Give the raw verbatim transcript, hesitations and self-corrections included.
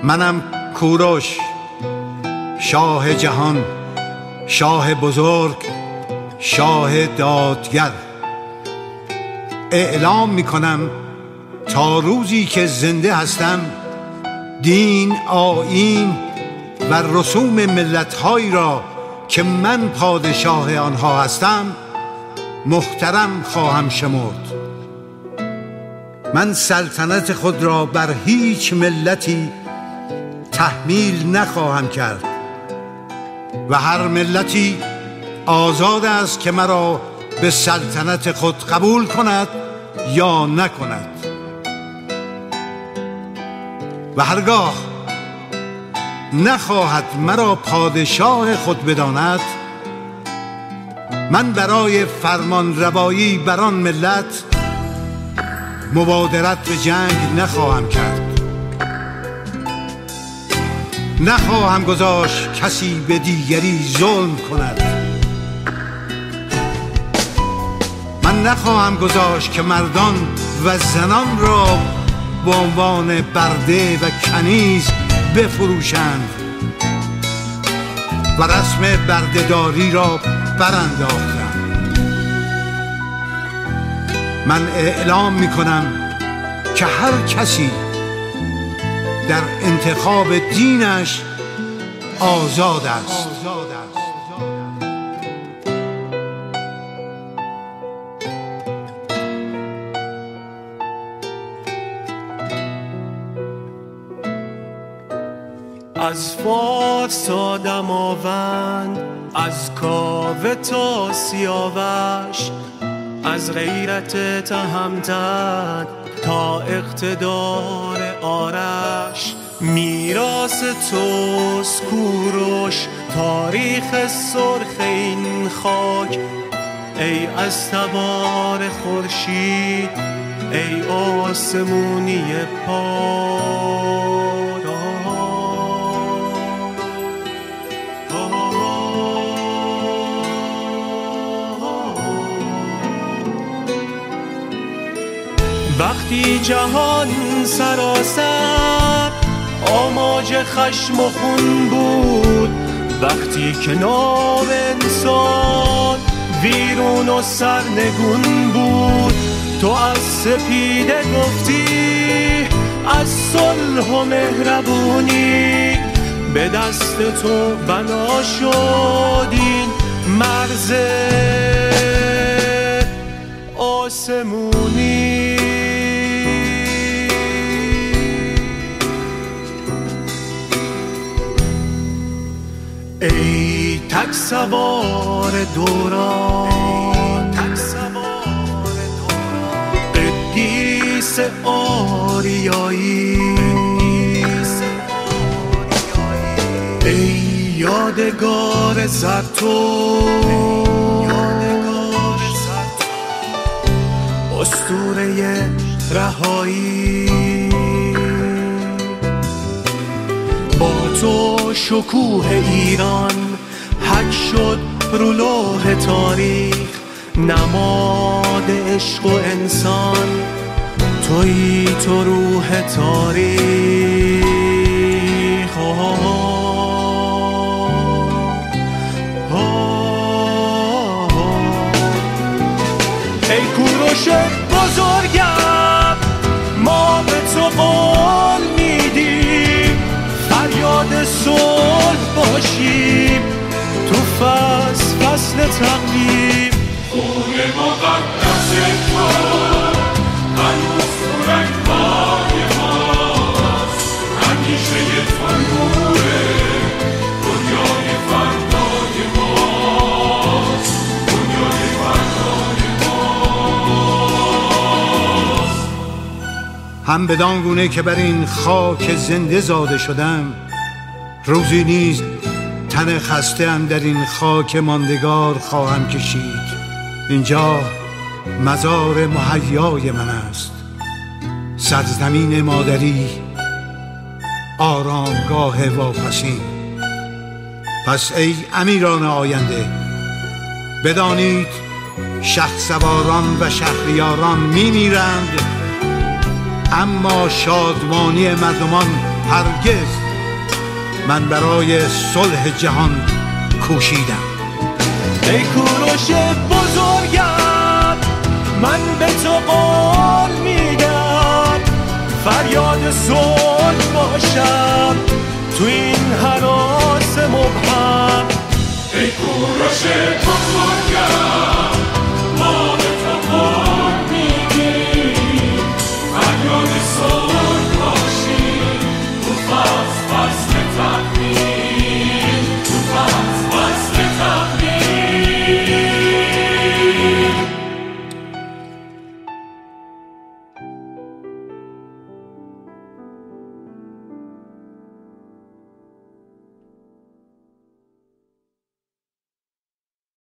منم کوروش، شاه جهان، شاه بزرگ، شاه دادگر. اعلام میکنم تا روزی که زنده هستم دین، آیین و رسوم ملت‌هایی را که من پادشاه آنها هستم محترم خواهم شمرد. من سلطنت خود را بر هیچ ملتی تحمیل نخواهم کرد و هر ملتی آزاد است که مرا به سلطنت خود قبول کند یا نکند. و هرگاه نخواهد مرا پادشاه خود بداند، من برای فرمان روایی بر آن ملت مبادرت به جنگ نخواهم کرد. نخواهم گذاشت کسی به دیگری ظلم کند. من نخواهم گذاشت که مردان و زنان را به عنوان برده و کنیز بفروشند و رسم بردهداری را برانداختند. من اعلام میکنم که هر کسی در انتخاب دینش آزاد است. از فارس تا دماوند، از کاوه تا سیاوش، از غیرت تهمتن تا اقتدار آرش، میراث توست کوروش، تاریخ سرخ این خاک. ای از تبار خورشید، ای آسمونی پاک. وقتی جهان سراسر آماج خشم و خون بود، وقتی که نام انسان ویرون و سرنگون بود، تو از سپیده گفتی، از صلح و مهربونی، به دست تو بنا شد این مرز آسمونی. ای تک سوار دوران، قدیس آریایی، ای یادگار زرتشت، اسطوره رهایی. با تو شکوه ایران حک شد رو لوح تاریخ، نماد عشق و انسان تویی تو روح تاریخ. آه آه آه. ای کوروش بزرگم، ما به تو قول میدیم فریاد صلح باشیم تو فصل فصل تقویم. خون مقدس تو هنوز تو رگ‌های ماست، همیشه تو نوره دنیای فردای ماست، دنیای فردای ماست. هم بدان گونه که بر این خاک زنده زاده شدم، روزی نیز تن خسته ام در این خاک ماندگار خواهم کشید. اینجا مزار محیای من است، سرزمین مادری، آرامگاه واپسین. پس ای امیران آینده، بدانید شهسواران و شهریاران می میرند، اما شادمانی مردمان هرگز من برای صلح جهان کوشیدم. ای کوروش بزرگم، من به تو قول میدم فریاد صلح باشم تو این هراس مبهم. ای کوروش